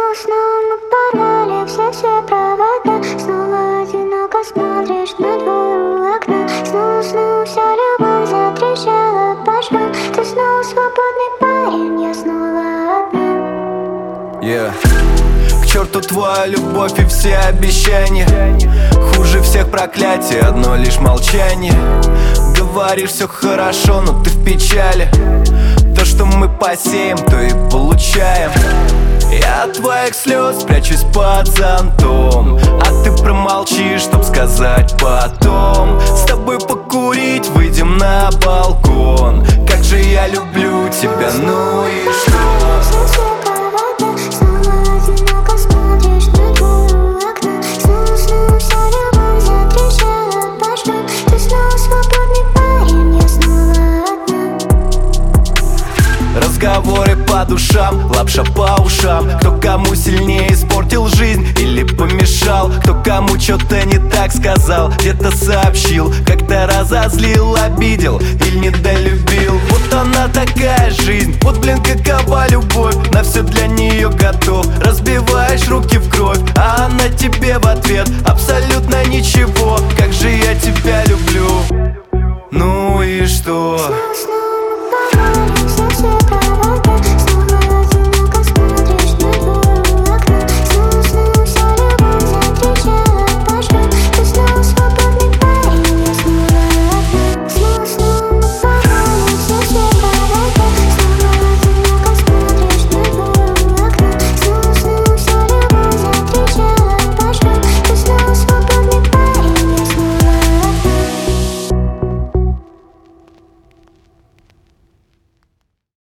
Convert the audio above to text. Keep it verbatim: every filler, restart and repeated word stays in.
снова мы порвали все все провода. Снова одиноко смотришь на двор у окна. Снова, снова вся любовь затрещала по швам. Ты снова свободный парень, я снова одна. Yeah. К черту твоя любовь и все обещания. Хуже всех проклятий, одно лишь молчание. Говоришь, все хорошо, но ты в печали. То, что мы посеем, то и получаем. Я от твоих слез прячусь под зонтом, а ты промолчишь, чтоб сказать потом. С тобой покурить, выйдем на балкон. Как же я люблю тебя, ну и что? Разговоры по душам, лапша по ушам. Кто кому сильнее испортил жизнь или помешал. Кто кому что-то не так сказал, где-то сообщил, как-то разозлил, обидел или недолюбил. Вот она такая жизнь, вот блин какова любовь. На все для нее готов, разбиваешь руки в кровь, а она тебе в ответ